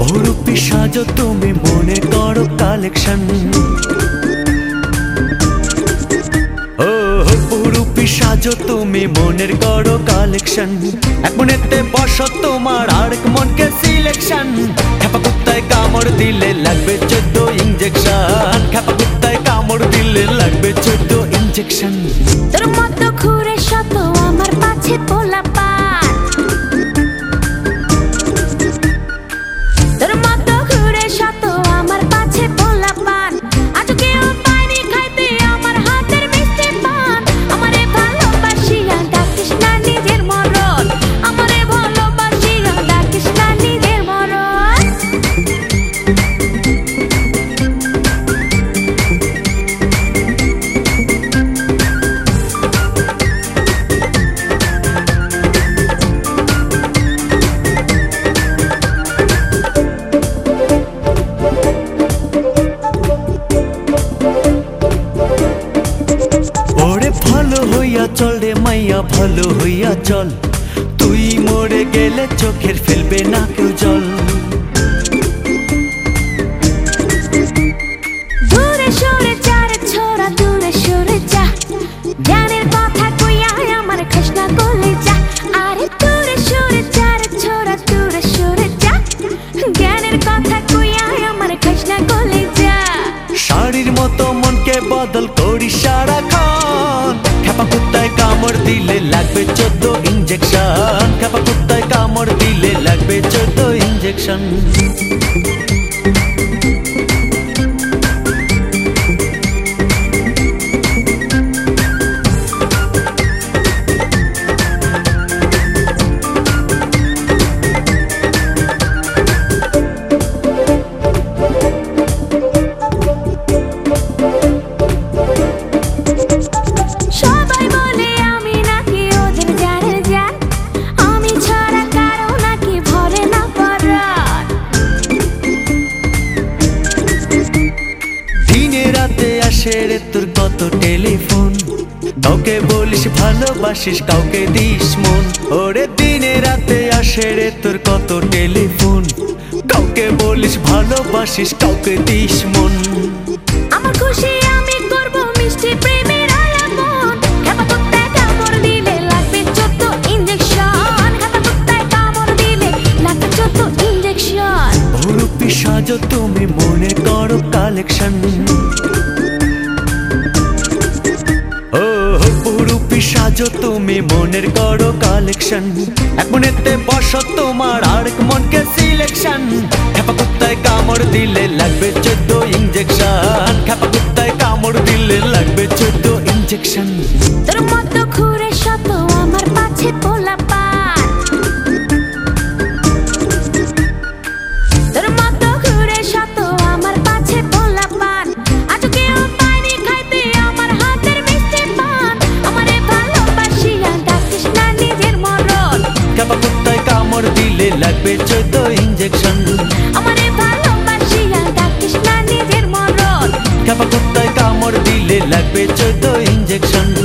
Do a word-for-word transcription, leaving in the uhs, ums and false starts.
বহুরূপী সাজো তুমি মনে করো কালেকশন। ও বহুরূপী সাজো তুমি মনের করো কালেকশন। এক মনেতে বসো তোমার আরেক মনকে সিলেকশন। খেপা কুত্তায় কামড় দিলে লাগবে চোদ্দ ইঞ্জেকশন। খেপা কুত্তায় কামড় দিলে লাগবে চোদ্দ ইঞ্জেকশন। তোর মতো ঘুরে শত আমার পাছে পোলাপান। তোর মতো ঘুরে শত আমার পাছে পোলাপান। আজ কেউ পায়নি খাইতে আমার হাতের মিষ্টি পান। আমারে ভালোবাসিয়া ডাকিস না নিজের মরণ। আমারে ভালোবাসিয়া ডাকিস না নিজের মরণ। ভালো হইয়া চল রে মাইয়া ভালো হইয়া চল। তুই মরে গেলে চোখের ফেলবে না কেউ জল। দূরে সরে যা রে ছোড়া দূরে সরে যা। জ্ঞানের কথা কইয়া আমার খাস না গলে যা। আরে দূরে সরে যা রে ছোড়া দূরে সরে যা। জ্ঞানের কথা কইয়া আমার খাস না গলে যা। শাড়ির মতো মনকে বদল করি সারাক্ষণ। খেপা কুত্তায় কামড় দিলে লাগবে চোদ্দ ইঞ্জেকশন। খেপা কুত্তায় কামড় দিলে লাগবে চোদ্দ ইঞ্জেকশন। রে তোর কত টেলিফোন। কাউকে বলিস ভালোবাসিস কাউকে দিস মন। ওরে দিনে রাতে আসে রে তোর কত টেলিফোন। কাউকে বলিস ভালোবাসিস কাউকে দিস মন। আমার খুশি আমি করব মিষ্টি প্রেমের আলাপন। খেপা কুত্তায় কামড় দিলে লাগবে চোদ্দ ইঞ্জেকশন। খেপা কুত্তায় কামড় দিলে লাগবে চোদ্দ ইঞ্জেকশন। বহুরূপী সাজো তুমি মনে করো কালেকশন। ও বহুরূপী সাজো তুমি মনের করো কালেকশন। এক মনেতে বসো তোমার আরেক মনকে সিলেকশন। খেপা কুত্তায় কামড় দিলে লাগবে চোদ্দ ইঞ্জেকশন। খেপা কুত্তায় কামড় দিলে লাগবে চোদ্দ ইঞ্জেকশন। তোর মতো ঘুরে শত আমার পাছে পোলাপান। তোর মতো ঘুরে শত আমার পাছে পোলাপান। আজ কেউ পায়নি খাইতে আমার হাতের মিষ্টি পান। আমারে ভালোবাসিয়া ডাকিস না নিজের মরণ। খেপা কুত্তায় কামড় দিলে লাগবে চোদ্দ ইঞ্জেকশন। আমারে ভালোবাসিয়া ডাকিস না নিজের মরণ। খেপা কুত্তায় কামড় দিলে লাগবে চোদ্দ ইঞ্জেকশন।